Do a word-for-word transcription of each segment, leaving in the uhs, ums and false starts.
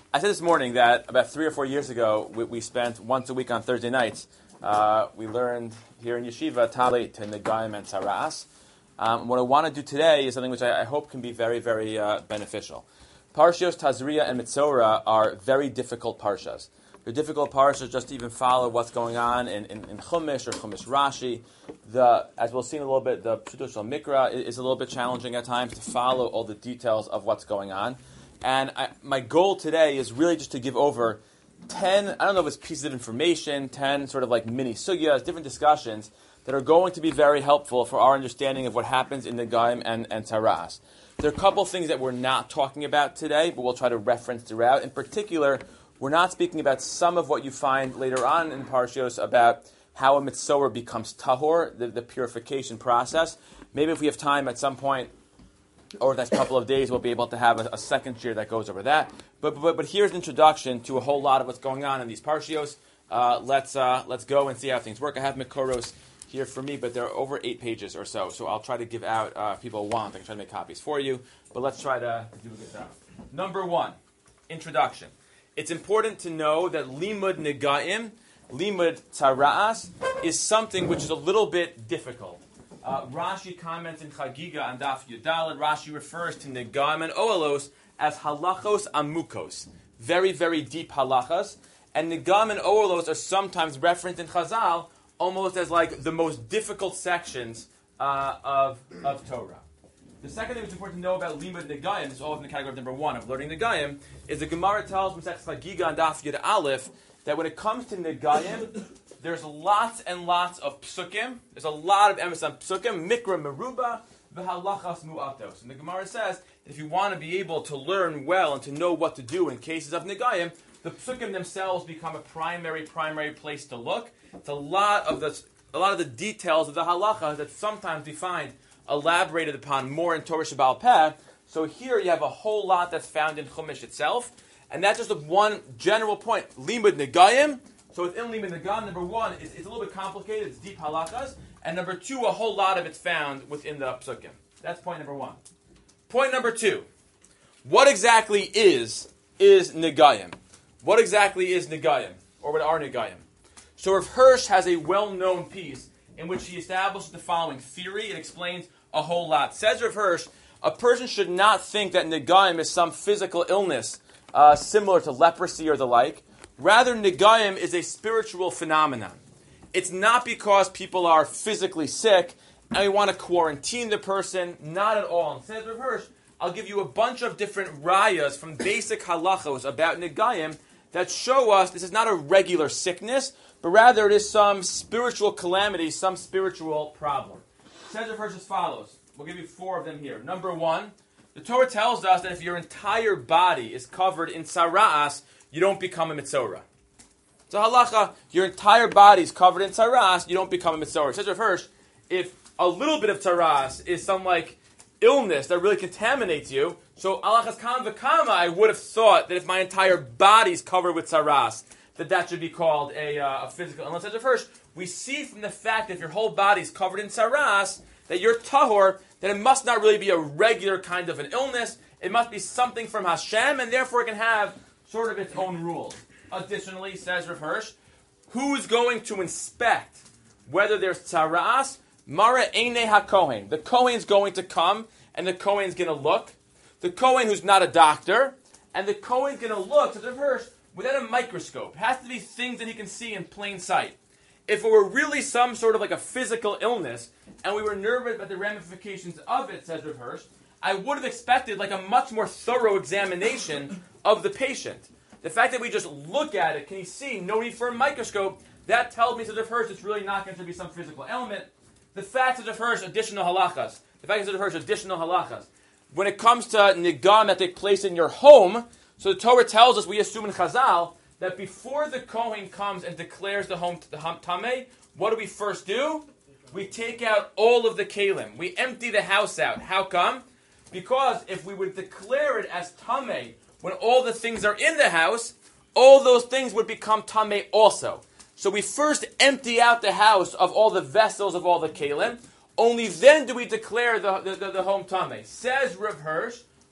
I said this morning that about three or four years ago, we, we spent once a week on Thursday nights. Uh, we learned here in Yeshiva Talit and Negayim and Taras. Um, what I want to do today is something which I, I hope can be very, very uh, beneficial. Parshios Tazria and Mitzora are very difficult parshas. They're difficult parshas just to even follow what's going on in, in, in Chumash or Chumash Rashi. The, as we'll see in a little bit, the Pshuto Shel Mikra is, is a little bit challenging at times to follow all the details of what's going on. And I, my goal today is really just to give over ten, I don't know if it's pieces of information, ten sort of like mini sugyas, different discussions that are going to be very helpful for our understanding of what happens in Negayim and, and Taras. There are a couple of things that we're not talking about today, but we'll try to reference throughout. In particular, we're not speaking about some of what you find later on in Parshios about how a Mitzorah becomes tahor, the, the purification process. Maybe if we have time at some point, over the next couple of days, we'll be able to have a, a second year that goes over that. But, but but here's an introduction to a whole lot of what's going on in these Parshios. Uh, let's uh, let's go and see how things work. I have Mikoros here for me, but they're over eight pages or so. So I'll try to give out, uh, if people want, I can try to make copies for you. But let's try to do a good job. Number one, introduction. It's important to know that Limud Negayim, Limud Taras, is something which is a little bit difficult. Uh, Rashi comments in Chagiga on Daf Yudalad. Rashi refers to Negayim and Oelos as halachos amukos, very, very deep halachas. And Negayim and Oelos are sometimes referenced in Chazal almost as like the most difficult sections uh, of, of Torah. The second thing that's important to know about Limud Negayim, this is all in the category of number one of learning Negayim, is the Gemara tells from Chagiga on Daf Yud Aleph that when it comes to Negayim, there's lots and lots of psukim. There's a lot of emphasis on psukim, mikra meruba, v'halachas mu'atos. And the Gemara says that if you want to be able to learn well and to know what to do in cases of negayim, the psukim themselves become a primary, primary place to look. It's a lot of the a lot of the details of the halacha that sometimes we find elaborated upon more in Torah Shebaal Peh. So here you have a whole lot that's found in Chumash itself, and that's just a one general point. Limud negayim. So within Limud Negayim, number one, it's, it's a little bit complicated. It's deep halachas. And number two, a whole lot of it's found within the psukim. That's point number one. Point number two. What exactly is is Negayim? What exactly is Negayim? Or what are Negayim? So Rav Hirsch has a well-known piece in which he establishes the following theory. It explains a whole lot. Says Rav Hirsch, a person should not think that Negayim is some physical illness uh, similar to leprosy or the like. Rather, Negayim is a spiritual phenomenon. It's not because people are physically sick and we want to quarantine the person. Not at all. And says Rav Hirsch, I'll give you a bunch of different rayas from basic halachos about Negayim that show us this is not a regular sickness, but rather it is some spiritual calamity, some spiritual problem. Says Rav Hirsch as follows. We'll give you four of them here. Number one, the Torah tells us that if your entire body is covered in sara'as, you don't become a Mitzorah. So halacha, your entire body is covered in taras, you don't become a Mitzorah. Says Rav Hirsch, if a little bit of taras is some like illness that really contaminates you, so alachas kam v'kama, I would have thought that if my entire body is covered with taras, that that should be called a, uh, a physical illness. Says Rav Hirsch, we see from the fact that if your whole body is covered in taras, that you're tahor, that it must not really be a regular kind of an illness. It must be something from Hashem, and therefore it can have sort of its own rules. Additionally, says Rav Hirsch, who's going to inspect whether there's tzaras? Mara Einei HaKohen. The Kohen's going to come, and the Kohen's going to look. The Kohen who's not a doctor, and the Kohen's going to look, says Rav Hirsch, without a microscope. It has to be things that he can see in plain sight. If it were really some sort of like a physical illness, and we were nervous about the ramifications of it, says Rav Hirsch, I would have expected like a much more thorough examination of the patient. The fact that we just look at it, can you see, no need for a microscope, that tells me, says Rav Hirsch, it's really not going to be some physical element. The fact, says Rav Hirsch, additional halachas. The fact, says Rav Hirsch, additional halachas. When it comes to nigam that take place in your home, so the Torah tells us, we assume in Chazal, that before the Kohen comes and declares the home the tameh, what do we first do? We take out all of the kalim. We empty the house out. How come? Because if we would declare it as tameh, when all the things are in the house, all those things would become tameh also. So we first empty out the house of all the vessels of all the kalim. Only then do we declare the, the, the, the home tameh. Says Rav Hirsch,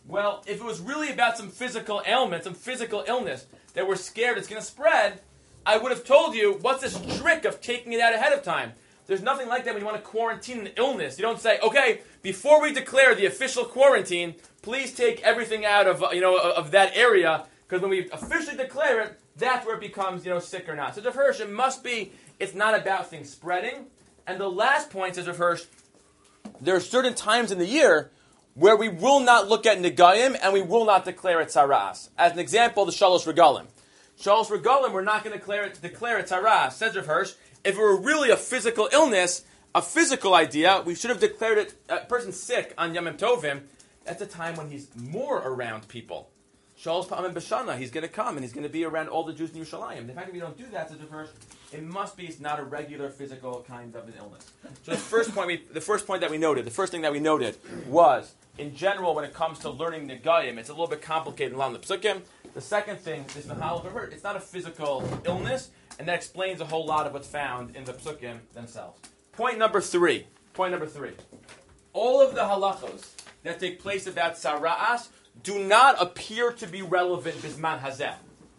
Well, if it was really about some physical ailment, some physical illness that we're scared it's going to spread, I would have told you, what's this trick of taking it out ahead of time? There's nothing like that when you want to quarantine an illness. You don't say, okay, before we declare the official quarantine, please take everything out of, you know, of that area, because when we officially declare it, that's where it becomes, you know, sick or not. So Rav Hirsch, it must be, it's not about things spreading. And the last point, says Rav Hirsch, there are certain times in the year where we will not look at Negayim and we will not declare it Tzaras. As an example, the Shalosh Regalim. Shalosh Regalim, we're not going to declare it, declare it Tzaras. Says Rav Hirsch, if it were really a physical illness, a physical idea, we should have declared it, a person sick on Yom Tovim, that's a time when he's more around people. Shalosh Pa'amim B'Shana, he's going to come and he's going to be around all the Jews in Yerushalayim. The fact that we don't do that, says Rav Hirsch, it must be it's not a regular physical kind of an illness. So the first point, we, the first point that we noted, the first thing that we noted was, in general, when it comes to learning Negayim, it's a little bit complicated in the Psukim. The second thing is Nahal B'Hurt. It's not a physical illness, and that explains a whole lot of what's found in the Psukim themselves. Point number three. Point number three. All of the halachos that take place about Tzara'as do not appear to be relevant Bisman Hazeh.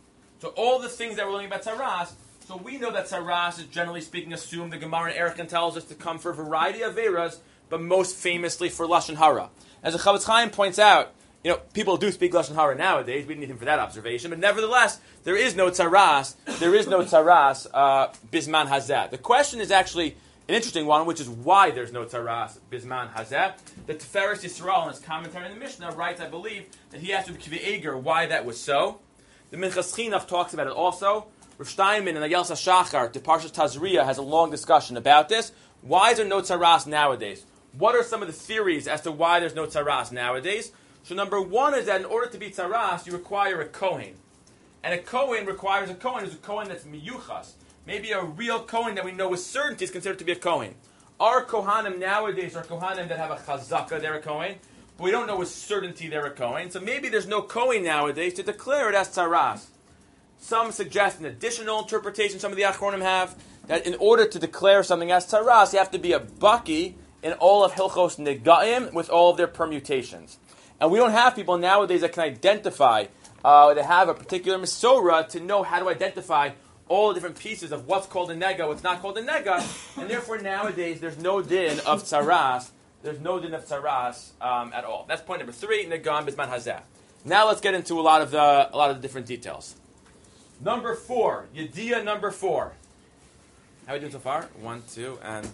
So all the things that we're learning about Tzara'as, so we know that Tzara'as is generally speaking assumed, the Gemara in Erechim tells us to come for a variety of Eiras, but most famously for Lashon Hara. As the Chavetz Chaim points out, you know, people do speak Lashon Hara nowadays. We didn't need him for that observation. But nevertheless, there is no Tzaras, there is no Tzaras uh, Bisman Hazeh. The question is actually an interesting one, which is why there's no Tzaras Bisman Hazeh. The Tiferes Yisrael, in his commentary in the Mishnah, writes, I believe, that he asked Rabbi Kiva Eger why that was so. The Minchas Chinuch talks about it also. Rav Steinman and Ayel Sashachar, to Parshas Tazria, has a long discussion about this. Why is there no Tzaras nowadays? What are some of the theories as to why there's no Tzaras nowadays? So number one is that in order to be Tzaras, you require a Kohen. And a Kohen requires a Kohen who's a Kohen that's miyuchas. Maybe a real Kohen that we know with certainty is considered to be a Kohen. Our Kohanim nowadays are Kohanim that have a Chazaka, they're a Kohen, but we don't know with certainty they're a Kohen. So maybe there's no Kohen nowadays to declare it as Tzaras. Some suggest an additional interpretation some of the Achronim have, that in order to declare something as Tzaras, you have to be a Baki in all of Hilchos Nega'im with all of their permutations. And we don't have people nowadays that can identify, uh, that have a particular Mesorah to know how to identify all the different pieces of what's called a Nega, what's not called a Nega, and therefore nowadays there's no din of Tzaras, there's no din of Tzaras um, at all. That's point number three, Nega'im Bisman Hazeh. Now let's get into a lot of the a lot of the different details. Number four, Yediyah number four. How are we doing so far? One, two, and...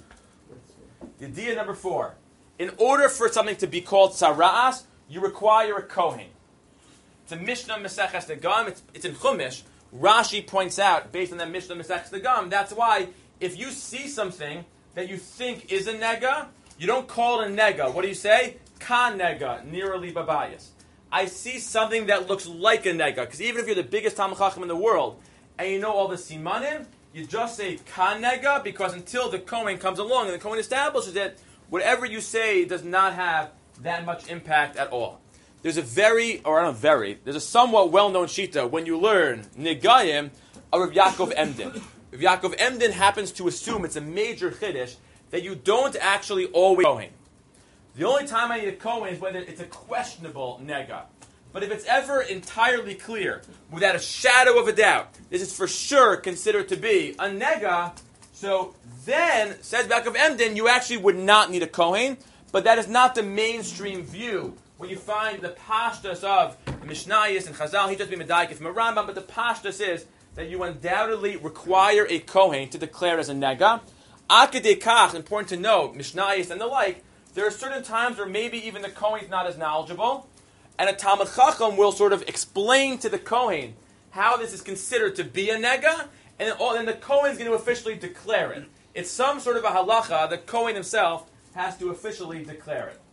Yediyah number four. In order for something to be called Tzara'as, you require a Kohen. It's a Mishnah Meseches Negam. It's, it's in Chumash. Rashi points out, based on that Mishnah Meseches Negam, that's why if you see something that you think is a Nega, you don't call it a Nega. What do you say? Ka Nega, Nirali Babayas. I see something that looks like a Nega. Because even if you're the biggest Talmid Chacham in the world, and you know all the Simanim, you just say Ka Nega, because until the Kohen comes along and the Kohen establishes it, whatever you say does not have that much impact at all. There's a very, or not very, there's a somewhat well-known shita when you learn Negayim of Rav Yaakov Emden. Rav Yaakov Emden happens to assume it's a major chiddush that you don't actually always Kohen. The only time I need a Kohen is whether it's a questionable Nega. But if it's ever entirely clear, without a shadow of a doubt, this is for sure considered to be a Nega, so then, says Yaakov Emden, you actually would not need a Kohen, but that is not the mainstream view. When you find the pashtus of the Mishnayos and Chazal, he just be Medaikif from a Rambam, but the pashtus is that you undoubtedly require a Kohen to declare as a Nega. Akadei Kach, important to know, Mishnayos and the like, there are certain times where maybe even the Kohen is not as knowledgeable, and a Talmid Chacham will sort of explain to the Kohen how this is considered to be a Nega, and then, all, then the Kohen is going to officially declare it. It's some sort of a halacha, the Kohen himself has to officially declare it.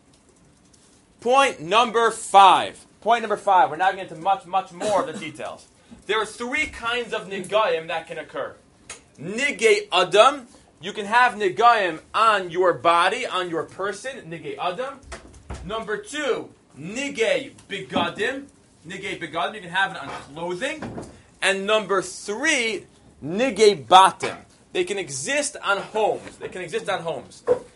Point number five. Point number five. We're now going to get into much, much more of the details. There are three kinds of Negayim that can occur. Nigay Adam. You can have Negayim on your body, on your person. Nigay Adam. Number two, Nigay Begadim. Nigay Begadim. You can have it on clothing. And number three, Nigay Batim. They can exist on homes. They can exist on homes.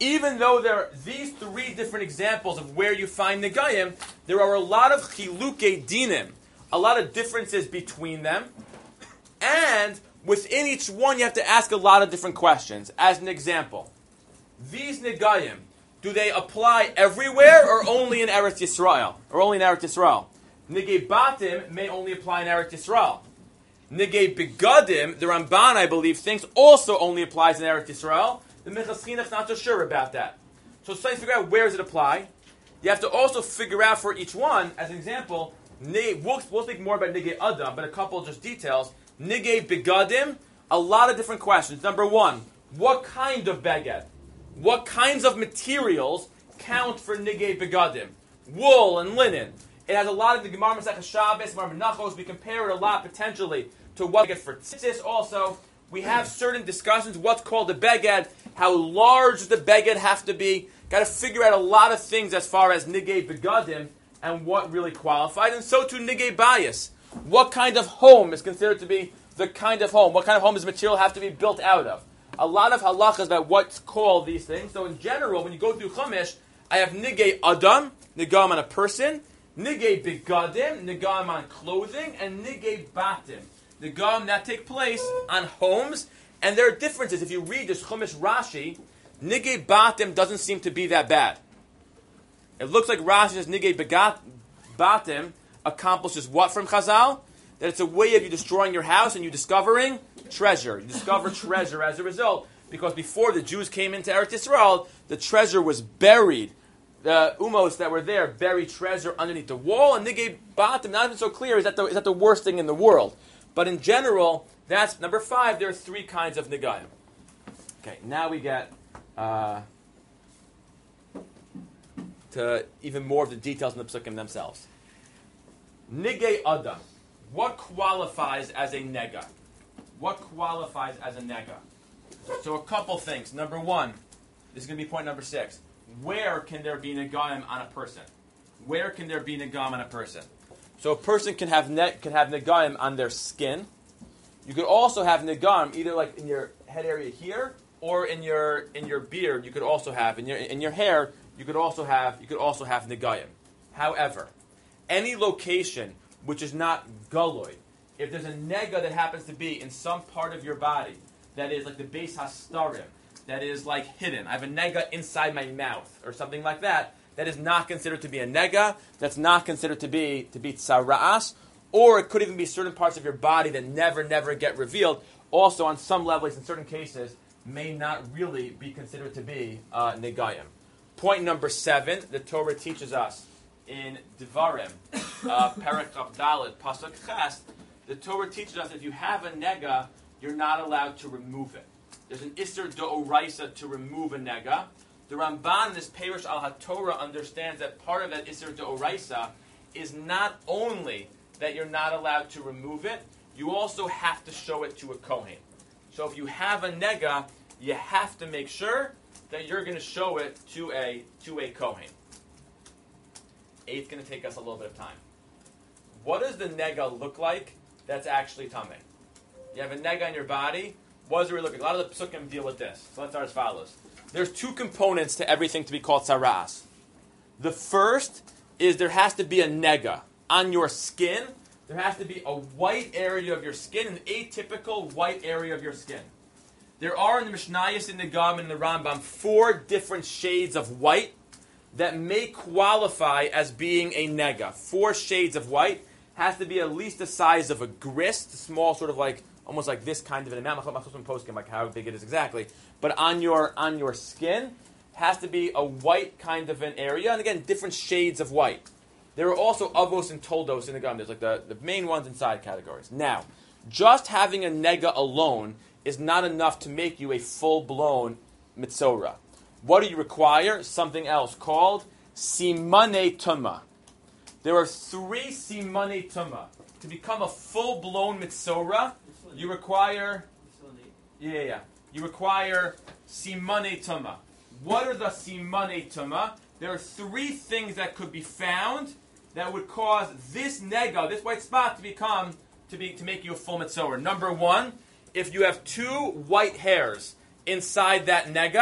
even though there are these three different examples of where you find negayim, there are a lot of chiluke dinim, a lot of differences between them, and within each one you have to ask a lot of different questions. As an example, these negayim, do they apply everywhere or only in Eretz Yisrael? Or only in Eretz Yisrael? Nigei batim may only apply in Eretz Yisrael. Nigei begadim, the Ramban, I believe, thinks also only applies in Eretz Yisrael. The Minchas Chinuch is not so sure about that. So trying to figure out where does it apply. You have to also figure out for each one, as an example, we'll, we'll speak more about Nigei Adam, but a couple just details. Nigei begadim, a lot of different questions. Number one, what kind of beged? What kinds of materials count for nigei begadim? Wool and linen. It has a lot of the Gemara Masechah Shabbos, Gemara Menachos. We compare it a lot potentially to what we get for tzitzis. Also, we have certain discussions. What's called a beged? How large does the beged have to be? Got to figure out a lot of things as far as nigei begadim and what really qualified. And so too nigei bayis. What kind of home is considered to be the kind of home? What kind of home does material have to be built out of? A lot of halachas about what's called these things. So in general, when you go through Chumash, I have nigei adam, nigam on a person, nigei begadim, nigam on clothing, and nigei batim, nigam that take place on homes. And there are differences. If you read this Chumash Rashi, nigei batim doesn't seem to be that bad. It looks like Rashi says nigei begat, batim accomplishes what from Chazal? That it's a way of you destroying your house and you discovering treasure. You discover treasure as a result, because before the Jews came into Eretz Yisrael, the treasure was buried. The umos that were there buried treasure underneath the wall, and nigei batim, not even so clear, is that, the, is that the worst thing in the world. But in general, that's number five. There are three kinds of negayim. Okay, now we get uh, to even more of the details in the psukim themselves. Nigei adam. What qualifies as a nega? What qualifies as a nega? So a couple things. Number one, this is going to be point number six. Where can there be negayim on a person? Where can there be negayim on a person? So a person can have ne- can have negayim on their skin. You could also have negayim either like in your head area here or in your in your beard. You could also have in your in your hair. You could also have you could also have negayim. However, any location which is not galoy, if there's a nega that happens to be in some part of your body that is like the beis hastarim, that is like hidden, I have a nega inside my mouth or something like that, that is not considered to be a nega, that's not considered to be to be tzara'as, or it could even be certain parts of your body that never, never get revealed, also on some levels, in certain cases, may not really be considered to be uh, negayim. Point number seven, the Torah teaches us in Devarim, uh, Perek Chav Dalet, Pasuk Ches, the Torah teaches us that if you have a nega, you're not allowed to remove it. There's an Isser D'Oraisa to remove a nega. The Ramban in this Perush al HaTorah understands that part of that Isser D'Oraisa is not only that you're not allowed to remove it, you also have to show it to a Kohen. So if you have a nega, you have to make sure that you're going to show it to a to a Kohen. Eight's going to take us a little bit of time. What does the nega look like that's actually tameh? You have a nega in your body. What does it really look like? A lot of the psukim deal with this. So let's start as follows. There's two components to everything to be called tzara'as. The first is there has to be a nega on your skin. There has to be a white area of your skin, an atypical white area of your skin. There are in the Mishnayos, in the Gam, and in the Rambam, four different shades of white that may qualify as being a nega. Four shades of white. Has to be at least the size of a grist, small, sort of like, almost like this kind of an amount. I'm not supposed to post like how big it is exactly. But on your on your skin, has to be a white kind of an area. And again, different shades of white. There are also avos and toldos in the gum. There's like the, the main ones and side categories. Now, just having a nega alone is not enough to make you a full-blown mitzorah. What do you require? Something else called simane tumah. There are three simane tumah. To become a full-blown mitzorah, you require... Yeah, yeah, yeah. You require simane tumah. What are the simane tumah? There are three things that could be found that would cause this nega, this white spot, to become, to be, to make you a full mitzorah. Number one, if you have two white hairs inside that nega,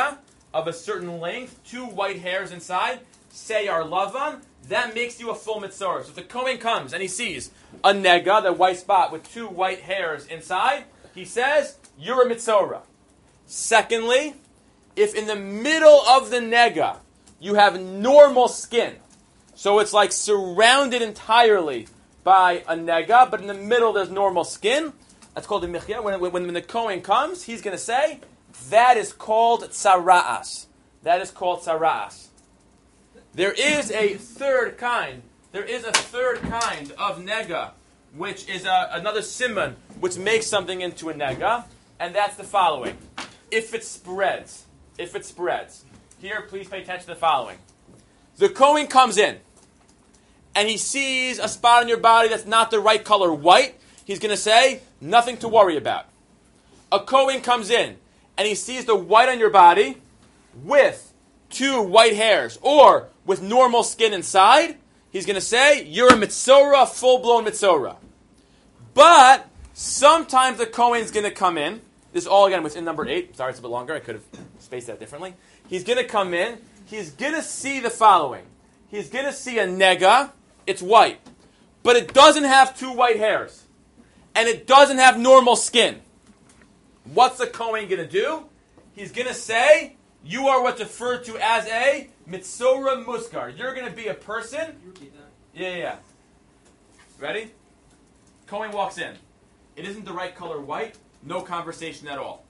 of a certain length, two white hairs inside, say are lavan, that makes you a full mitzorah. So if the Kohen comes and he sees a nega, the white spot with two white hairs inside, he says, you're a mitzorah. Secondly, if in the middle of the nega you have normal skin, so it's like surrounded entirely by a nega, but in the middle there's normal skin, that's called a michya. When, when, when the Kohen comes, he's going to say, that is called tzara'as. That is called tzara'as. There is a third kind. There is a third kind of nega, which is a, another siman, which makes something into a nega, and that's the following. If it spreads, if it spreads. Here, please pay attention to the following. The Kohen comes in, and he sees a spot on your body that's not the right color white. He's going to say, nothing to worry about. A Kohen comes in, and he sees the white on your body with two white hairs, or with normal skin inside, he's going to say, you're a mitzorah, full-blown mitzorah. But sometimes the Kohen's going to come in. This all, again, within number eight. Sorry, it's a bit longer. I could have spaced that differently. He's going to come in. He's going to see the following. He's going to see a nega. It's white. But it doesn't have two white hairs. And it doesn't have normal skin. What's the Kohen going to do? He's going to say, you are what's referred to as a mitzorah muskar. You're going to be a person. Yeah, yeah. Ready? Kohen walks in. It isn't the right color white. No conversation at all.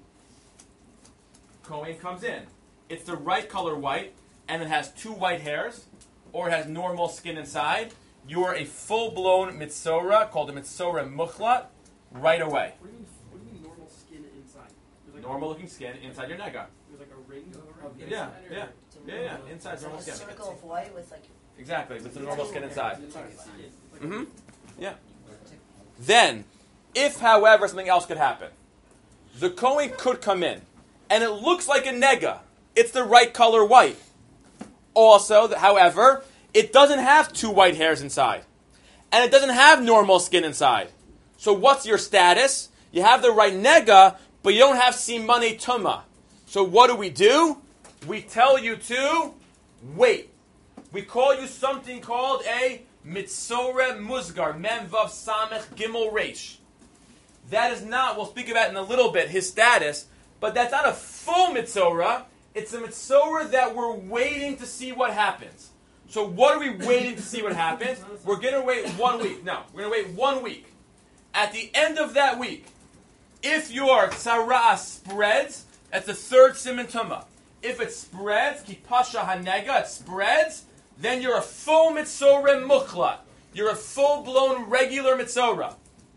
Kohen comes in. It's the right color white, and it has two white hairs, or it has normal skin inside. You are a full-blown mitzorah, called a mitzorah muchlat, right away. What do you mean, what do you mean normal skin inside? Like Normal-looking skin inside your nega. There's like a ring of Yeah, yeah, yeah, yeah, yeah. Inside It's normal like a skin. circle of white with like... Exactly, with the normal skin inside. Mm-hmm. Mm-hmm. Yeah. Then, if, however, something else could happen, the Kohen could come in, and it looks like a nega. It's the right color white. Also, however, it doesn't have two white hairs inside, and it doesn't have normal skin inside. So what's your status? You have the right nega, but you don't have simane tuma. So what do we do? We tell you to wait. We call you something called a mitzorah musgar, mem vav samech gimel reish. That is not, we'll speak about in a little bit, his status, but that's not a full mitzorah. It's a mitzorah that we're waiting to see what happens. So what are we waiting to see what happens? We're going to wait one week. No, we're going to wait one week. At the end of that week, if your tzara'ah spreads, that's the third siman tumah. If it spreads, kipasha hanega, it spreads, then you're a full mitzorah muchlat. You're a full-blown regular mitzorah.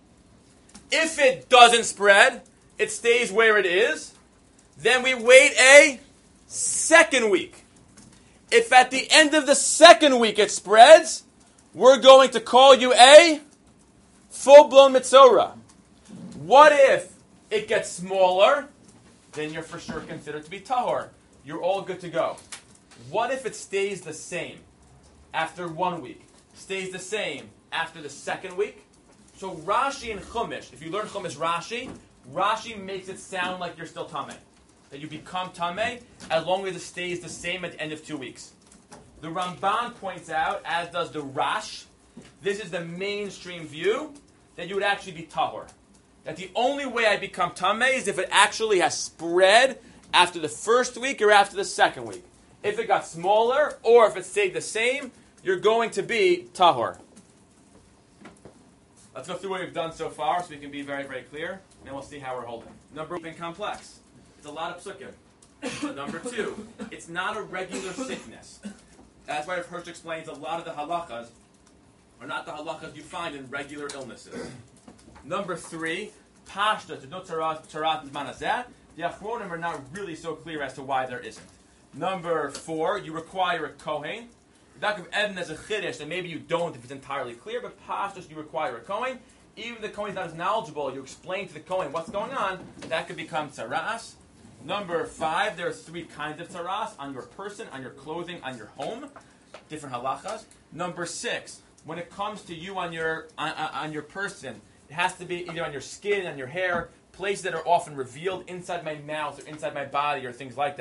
If it doesn't spread, it stays where it is, then we wait a second week. If at the end of the second week it spreads, we're going to call you a full-blown mitzorah. What if it gets smaller? Then you're for sure considered to be tahor. You're all good to go. What if it stays the same after one week? Stays the same after the second week? So Rashi and Chumash, if you learn Chumash Rashi, Rashi makes it sound like you're still tameh. That you become tameh as long as it stays the same at the end of two weeks. The Ramban points out, as does the Rash, this is the mainstream view, that you would actually be tahor. That the only way I become tameh is if it actually has spread after the first week or after the second week. If it got smaller or if it stayed the same, you're going to be tahor. Let's go through what we've done so far so we can be very, very clear, and we'll see how we're holding. Number one, complex. It's a lot of psukim. Number two, it's not a regular sickness. That's why Hirsch explains a lot of the halachas are not the halachas you find in regular illnesses. Number three, pashta, there's no tarat and manazeh. The achronim are not really so clear as to why there isn't. Number four, you require a kohen. That could Eden as a chiddush, and maybe you don't if it's entirely clear, but pashtus you require a kohen. Even if the kohen is not as knowledgeable, you explain to the kohen what's going on, that could become tzara'as. Number five, there are three kinds of tzara'as, on your person, on your clothing, on your home. Different halachas. Number six, when it comes to you on your on, on your person, it has to be either on your skin, on your hair, places that are often revealed inside my mouth or inside my body or things like that.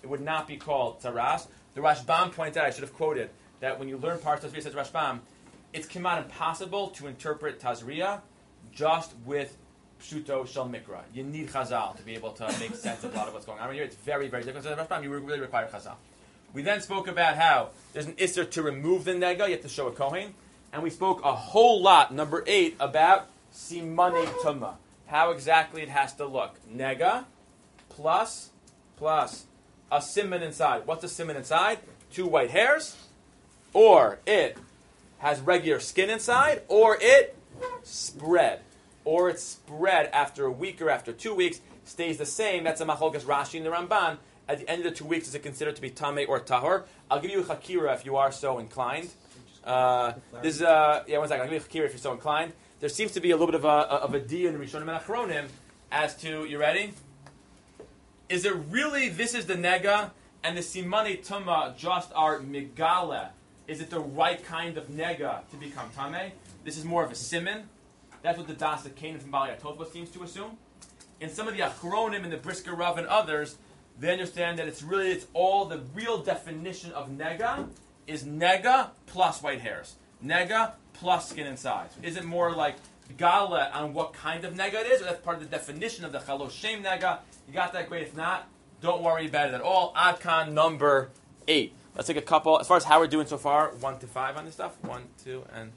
it would not be called tzaras. The Rashbam pointed out, I should have quoted, that when you learn parts of Tazria, says Rashbam, it's come impossible to interpret Tazria just with Pshuto Shel Mikra. You need Chazal to be able to make sense of a lot of what's going on here. It's very, very difficult. So Rashbam, you really require Chazal. We then spoke about how there's an Isser to remove the Nega, you have to show a Kohen. And we spoke a whole lot, number eight, about Simane Tumah. How exactly it has to look. Nega plus, plus a simon inside. What's a simon inside? Two white hairs. Or it has regular skin inside. Or it spread. Or it's spread after a week or after two weeks. Stays the same. That's a machlokes Rashi and the Ramban. At the end of the two weeks, is it considered to be tamei or tahor? I'll give you a chakira if you are so inclined. Uh, this is, uh, yeah, one second. I'll give you a chakira if you're so inclined. There seems to be a little bit of a, of a D in the Rishonim and Achronim as to, you ready? Is it really, this is the nega, and the simane tumah just are migala? Is it the right kind of nega to become tamei? This is more of a siman. That's what the Das Kanan from Bali Atotba seems to assume. In some of the Achronim and the Brisker Rav and others, they understand that it's really, it's all the real definition of nega is nega plus white hairs. Nega plus skin inside. So is it more like gala on what kind of nega it is, or that's part of the definition of the chalosh shem nega? You got that? Great. If not, don't worry about it at all. Adkan number eight. Let's take a couple. As far as how we're doing so far, one to five on this stuff. One, two, and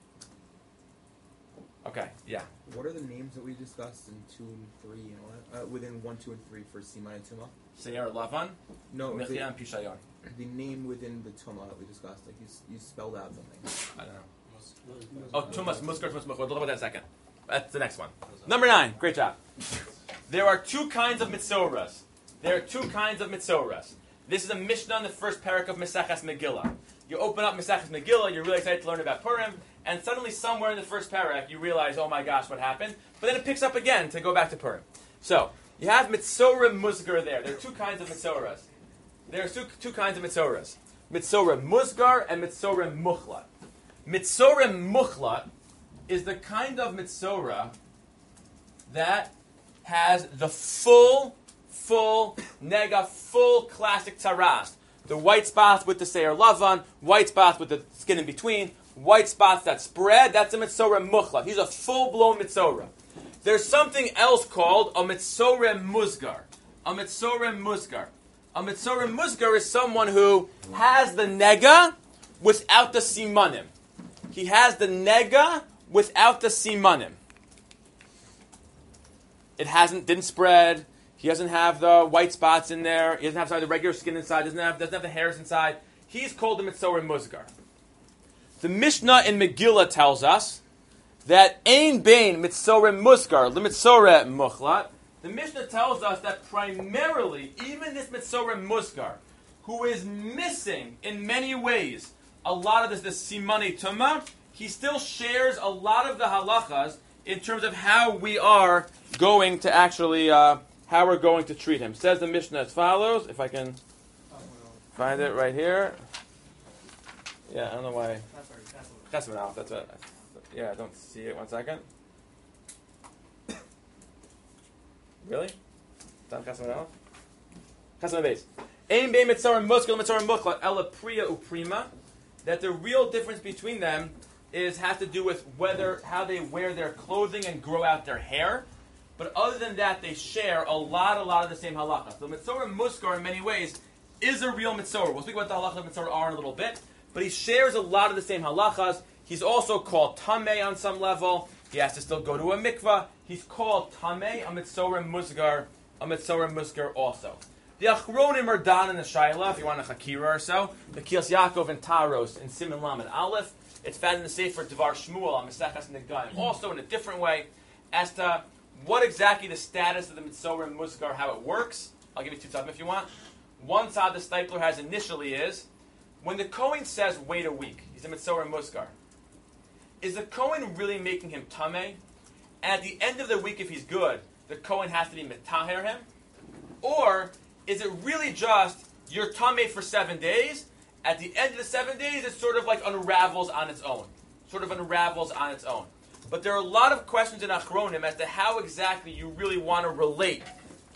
okay, yeah. What are the names that we discussed in two and three and all that? Uh, within one, two, and three for Siman and Tumah? Seir Lavan, no, Michya the, and Pishayon. the name within the Tumah that we discussed. Like you, you spelled out something. I don't know. Oh, Tumas, Muskar, Tumas, Mukhar. We'll talk about that in a second. That's the next one. Number nine. Great job. There are two kinds of mitzoras. There are two kinds of mitzoras. This is a Mishnah in the first parak of Mesachas Megillah. You open up Mesachas Megillah, you're really excited to learn about Purim, and suddenly somewhere in the first parak you realize, oh my gosh, what happened? But then it picks up again to go back to Purim. So, you have Mitzorah Musgar there. There are two kinds of Mitzoras. There are two, two kinds of Mitzoras. Mitzorah Musgar and Mitzorah Muchlat. Mitzorah Muchlat is the kind of Mitzorah that has the full, full, nega, full classic taras. The white spots with the Seir Lavan, white spots with the skin in between, white spots that spread, that's a Mitzorah Muchlat. He's a full-blown Mitzorah. There's something else called a Mitzorah Musgar. A Mitzorah Musgar. A Mitzorah Musgar is someone who has the nega without the simanim. He has the nega without the simanim. It hasn't, didn't spread. He doesn't have the white spots in there. He doesn't have sorry, the regular skin inside. Doesn't have, doesn't have the hairs inside. He's called the Mitzorah Musgar. The Mishnah in Megillah tells us that Ein Bein Mitzorah Musgar L'Mitzorah Muchlat. The Mishnah tells us that primarily, even this Mitzorah Musgar, who is missing in many ways a lot of this, this Simane Tumah, he still shares a lot of the halachas in terms of how we are going to actually, uh, how we're going to treat him. Says the Mishnah as follows, if I can find it right here. Yeah, I don't know why. Chesed Alf, that's it. Yeah, I don't see it. One second. Really? Dam Chesed Alf? Chesed Beis. Ein Bein Mitzorah Musgar Mitzorah Muchlat Ela Priya Uprima. That the real difference between them is has to do with whether how they wear their clothing and grow out their hair. But other than that, they share a lot, a lot of the same halachas. The Mitzorah Musgar, in many ways, is a real Mitzorah. We'll speak about the halachas of Mitzorah are in a little bit. But he shares a lot of the same halachas. He's also called Tameh on some level. He has to still go to a mikvah. He's called Tameh, a Mitzorah Musgar, a Mitzorah Musgar also. The Achronim are down in the Shaila, if you want a Chakira or so. The Kios Yaakov and Taros in Siman Lamed Aleph. It's found in the Sefer Devar Shmuel on Mesachas Negayim. Also in a different way as to what exactly the status of the Mitzorah Musgar, how it works. I'll give you two tabim if you want. One side the Stipler has initially is, when the Kohen says, wait a week, he's a Mitzorah Musgar, is the Kohen really making him Tameh? And at the end of the week, if he's good, the Kohen has to be Metaher him? Or is it really just, you're Tameh for seven days, at the end of the seven days, it sort of like unravels on its own. Sort of unravels on its own. But there are a lot of questions in Achronim as to how exactly you really want to relate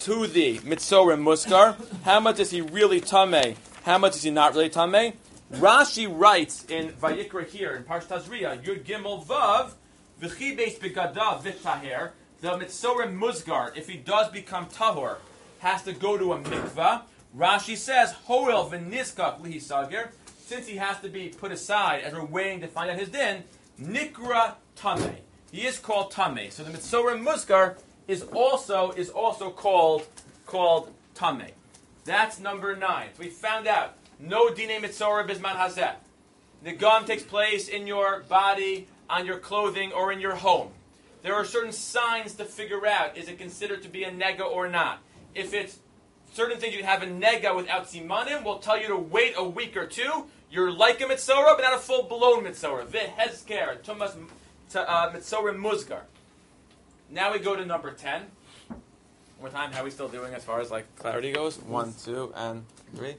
to the Mitzorim Muskar. How much is he really Tameh? How much is he not really Tameh? Rashi writes in Vayikra here, in Parsh Tazria, Yud Gimel Vav, V'chi beis begadav v'taher, the Mitzorim Musgar, if he does become Tahor, has to go to a mikvah. Rashi says, Hoel v'nizkak lihi sagir, since he has to be put aside as we're waiting to find out his din, Nikra Tameh. He is called Tameh. So the Mitzorim Musgar is also is also called called Tameh. That's number nine. So we found out no Dine Mitzorah Bisman Hazeh. The gum takes place in your body, on your clothing, or in your home. There are certain signs to figure out, is it considered to be a nega or not? If it's certain things you can have a nega without simanim, we'll tell you to wait a week or two. You're like a Mitzorah, but not a full-blown Mitzorah. V'hezker, Tumas uh, Mitzorah Muzgar. Now we go to number ten. One more time, how are we still doing as far as like clarity goes? One, two, and three.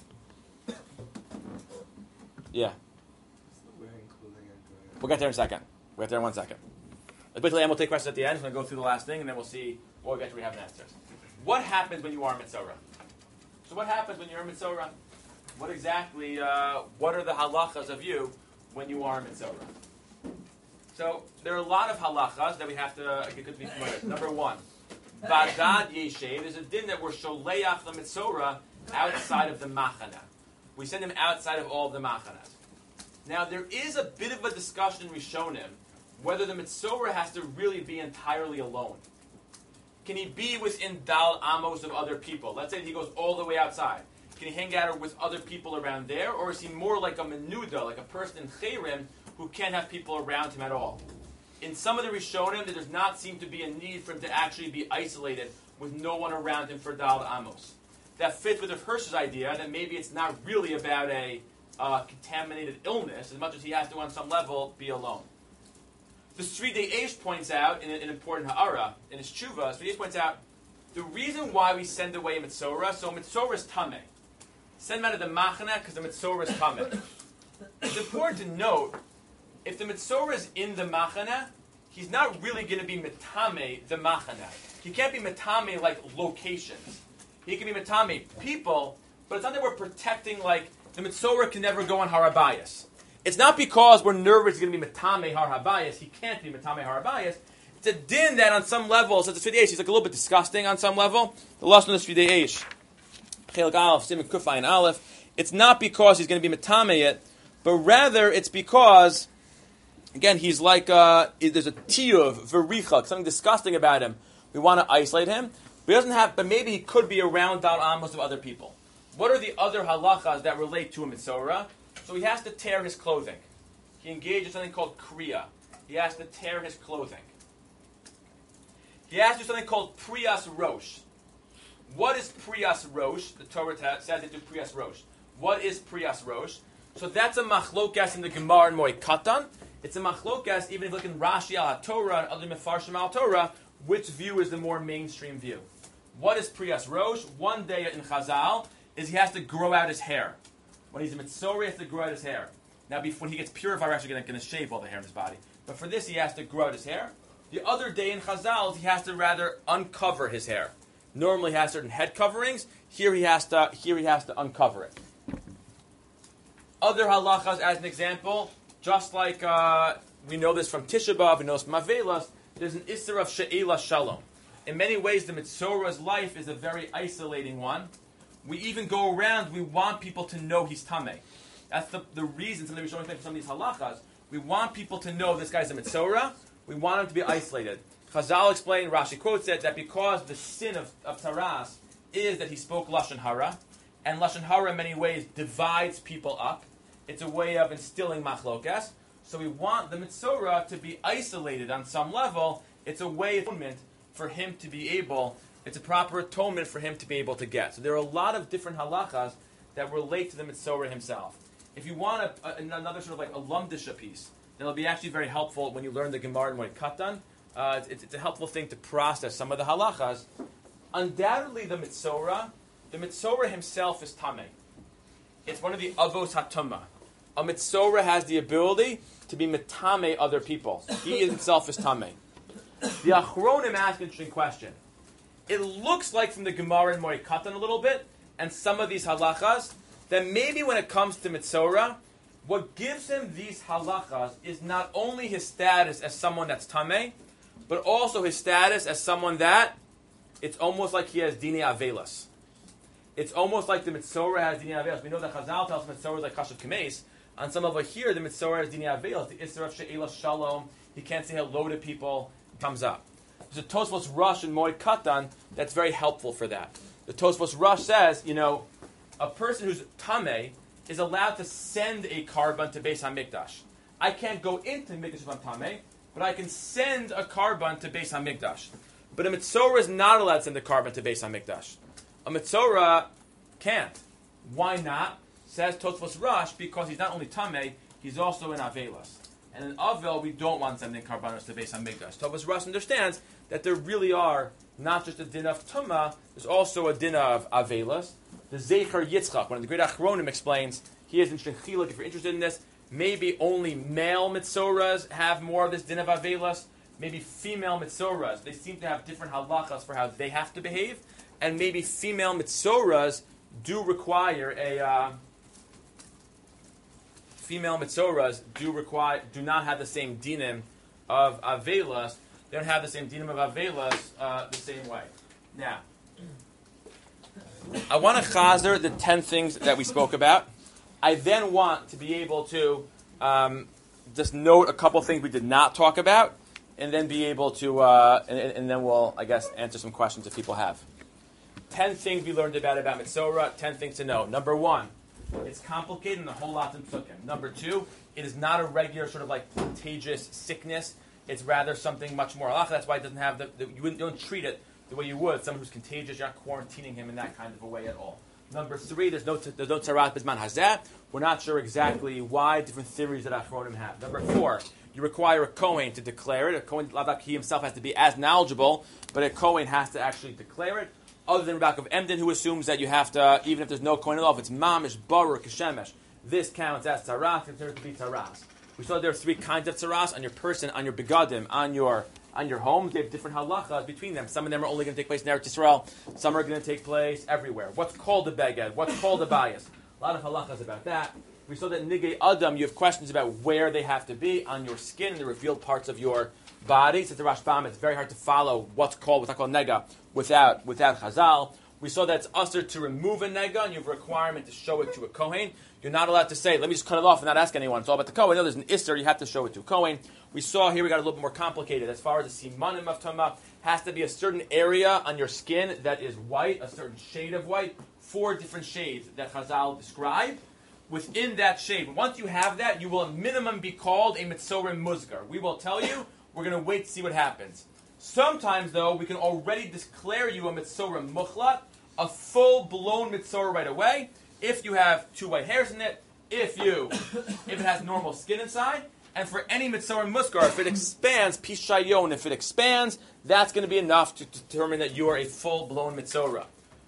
Yeah. We'll get there in a second. We'll get there in one second. Let's wait till the end. We'll take questions at the end. We're going to go through the last thing, and then we'll see what we get to we have answers. What happens when you are a Mitzorah? So what happens when you're a Mitzorah? What exactly, uh, what are the halachas of you when you are a Mitzorah? So there are a lot of halachas that we have to uh, get to be familiar with. Number one, Badad Yeshev, there's a din that we're sholeach the Mitzorah outside of the machana. We send him outside of all of the machanas. Now, there is a bit of a discussion in Rishonim whether the Mitzorah has to really be entirely alone. Can he be within Dal Amos of other people? Let's say he goes all the way outside. Can he hang out with other people around there? Or is he more like a Menuda, like a person in Chayrim, who can't have people around him at all? In some of the Rishonim, there does not seem to be a need for him to actually be isolated with no one around him for Dal Amos. That fits with the Hirsch's idea that maybe it's not really about a uh, contaminated illness, as much as he has to, on some level, be alone. The Sridei Eish points out, in an important ha'ara, in his tshuva, Sridei Eish points out, the reason why we send away a Mitzorah, so Mitzorah is Tameh. Send him out of the Machana because the Mitzorah is Tameh. It's important to note, if the Mitzorah is in the Machana, he's not really going to be Metame the Machana. He can't be Metame like locations. He can be Metame people, but it's not that we're protecting, like, the Mitzorah can never go on Harabayas. It's not because we're nervous he's going to be Metame Harabayas. He can't be Metame Harabayas. It's a din that on some level, so it's a Svidei Eish, he's like a little bit disgusting on some level. The last one is Svidei Eish. Chelik Aleph, Siman Kufay and Aleph. It's not because he's going to be Metame it, but rather it's because, again, he's like, uh, there's a tiyuv, verichak, something disgusting about him. We want to isolate him. But he doesn't have, but maybe he could be around Dal Amos of other people. What are the other halachas that relate to a Mitzorah? So he has to tear his clothing. He engages in something called kriya. He has to tear his clothing. He has to do something called priyas rosh. What is priyas rosh? The Torah ta- says it to priyas rosh. What is priyas rosh? So that's a machlokas in the Gemara and Moed Katan. It's a machlokas even if you look in Rashi al Torah and other mefarshim al Torah. Which view is the more mainstream view? What is priyas rosh? One day in Chazal is he has to grow out his hair. When he's a Mitzorah, he has to grow out his hair. Now, before he gets purified, we're actually going to shave all the hair in his body. But for this, he has to grow out his hair. The other day in Chazal, he has to rather uncover his hair. Normally, he has certain head coverings. Here, he has to. Here, he has to uncover it. Other halachas, as an example, just like uh, we know this from Tisha B'av, we know this from Avelas, there's an Isser of She'ela Shalom. In many ways, the Mitzorah's life is a very isolating one. We even go around, we want people to know he's Tameh. That's the, the reason, something we're showing for some of these halachas. We want people to know this guy's a Mitzorah. We want him to be isolated. Chazal explained, Rashi quotes it, that because the sin of, of Taras is that he spoke Lashon Hara, and Lashon Hara in many ways divides people up. It's a way of instilling machlokas. So we want the Mitzorah to be isolated on some level. It's a way of atonement for him to be able, it's a proper atonement for him to be able to get. So there are a lot of different halachas that relate to the Mitzorah himself. If you want a, a, another sort of like a lumdisha piece, then it'll be actually very helpful when you learn the Gemara and Moed Katan. Uh, it's, it's a helpful thing to process some of the halachas. Undoubtedly the Mitzorah, the Mitzorah himself is Tameh. It's one of the Avos HaTumah. A Mitzorah has the ability to be Metame other people. He himself is Tameh. The Achronim ask an interesting question. it looks like from the Gemara in Moed Katan a little bit, and some of these halachas, that maybe when it comes to Mitzorah, what gives him these halachas is not only his status as someone that's tameh, but also his status as someone that it's almost like he has dine avelas. It's almost like the Mitzorah has dine avelas. We know that Chazal tells Mitzorah is like Kashav Kameis. On some over here, the Mitzorah has dine avelas. The Isser of She'ela Shalom. He can't say hello to people. It comes up. There's a Tosfos Rush in Moed Katan that's very helpful for that. The Tosfos Rush says, you know, a person who's tameh is allowed to send a carbon to Beis HaMikdash. I can't go into Mikdash if I'm tameh, but I can send a carbon to Beis HaMikdash. But a Mitzorah is not allowed to send a carbon to Beis HaMikdash. A Mitzorah can't. Why not? Says Tosfos Rush, because he's not only tameh, he's also in Avelas. And in Avel, we don't want sending karbanos to Beis HaMikdash. Tosfos Rush understands that there really are not just a din of Tumah, there's also a din of Avelas. The Zecher Yitzchak, one of the great Achronim, explains, he is interesting chiluk, if you're interested in this, maybe only male Mitzoras have more of this din of Avelas, maybe female Mitzoras, they seem to have different halachas for how they have to behave, and maybe female Mitzoras do require a... Uh, female Mitzoras do require do not have the same dinim of Avelas. They don't have the same dinim of Avelas uh, the same way. Now, I want to chazer the ten things that we spoke about. I then want to be able to um, just note a couple things we did not talk about, and then be able to, uh, and, and then we'll, I guess, answer some questions if people have. Ten things we learned about about Mitzorah, ten things to know. Number one, it's complicated and a whole lot in Psukim. Number two, it is not a regular sort of like contagious sickness. It's rather something much more halacha. That's why it doesn't have the, the you wouldn't don't treat it the way you would someone who's contagious. You're not quarantining him in that kind of a way at all. Number three, there's no there's no tzarat bisman hazeh. We're not sure exactly why different theories that Achronim have. Number four, you require a Kohen to declare it. A Kohen, Lavak, he himself has to be as knowledgeable, but a Kohen has to actually declare it. Other than Rabbi of Emden, who assumes that you have to, even if there's no Kohen at all, if it's mamish, barur, keshemesh, this counts as tzaras, considered to be tzaras. We saw there are three kinds of tzaras on your person, on your begadim, on your on your homes. They have different halachas between them. Some of them are only going to take place in Eretz Yisrael. Some are going to take place everywhere. What's called a beged? What's called a bias? A lot of halachas about that. We saw that in Nigei Adam, you have questions about where they have to be on your skin, the revealed parts of your body. Says the Rashbam, it's very hard to follow what's called what's called nega without without Chazal. We saw that it's usher to remove a nega, and you have a requirement to show it to a Kohen. You're not allowed to say, let me just cut it off and not ask anyone. It's all about the Kohen. No, there's an Isser, you have to show it to a Kohen. We saw here, we got a little bit more complicated. As far as the simanim of Tamah, has to be a certain area on your skin that is white, a certain shade of white, four different shades that Chazal describe. Within that shade, once you have that, you will at minimum be called a Mitzorim Muzgar. We will tell you, we're going to wait to see what happens. Sometimes, though, we can already declare you a Mitzorah Muchlat, a full-blown Mitzorah right away, if you have two white hairs in it, if you, if it has normal skin inside, and for any Mitzorah Muskar, if it expands, Pishayon, if it expands, that's going to be enough to determine that you are a full-blown Mitzorah.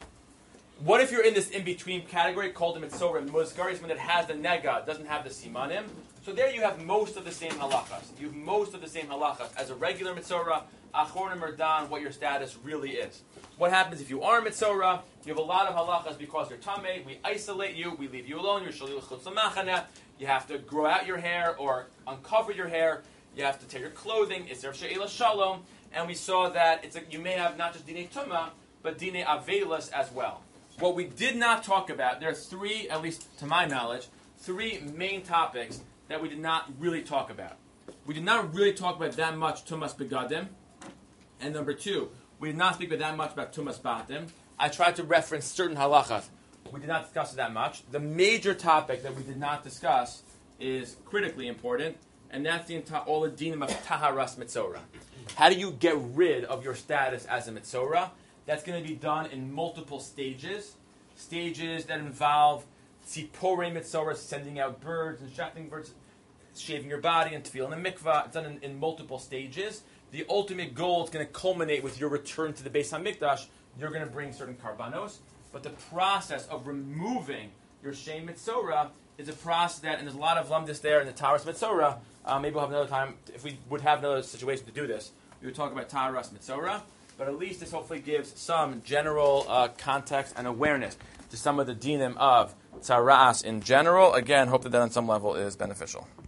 What if you're in this in-between category called the Mitzorah Muskar, is when it has the Nega, doesn't have the Simanim? So there you have most of the same halachas. You have most of the same halachas. As a regular Mitzorah, Achronim are dan what your status really is. What happens if you are a Mitzorah? You have a lot of halachas because you're Tameh. We isolate you. We leave you alone. You're Shalil Chutz Lamachana. You have to grow out your hair or uncover your hair. You have to tear your clothing. It's Erev She'ela Shalom. And we saw that it's a, you may have not just Dinei Tumah, but Dinei Avelas as well. What we did not talk about, there are three, at least to my knowledge, three main topics that we did not really talk about. We did not really talk about that much Tumas Begadim. And number two, we did not speak about that much about Tumas Batim. I tried to reference certain halachas. We did not discuss it that much. The major topic that we did not discuss is critically important, and that's the entire all the dinim of Taharas Mitzorah. How do you get rid of your status as a Mitzorah? That's going to be done in multiple stages. Stages that involve Tzipore Mitzorah, sending out birds and shechting birds, shaving your body, and tefillah in the mikvah. It's done in, in multiple stages. The ultimate goal is going to culminate with your return to the Beis HaMikdash. You're going to bring certain karbanos. But the process of removing your Shem Mitzorah is a process that, and there's a lot of lumdis there in the Taharas Mitzorah. Uh, maybe we'll have another time, if we would have another situation to do this, we would talk about Taharas Mitzorah. but at least this hopefully gives some general uh, context and awareness to some of the dinim of tzara'as in general. Again, hope that that on some level is beneficial.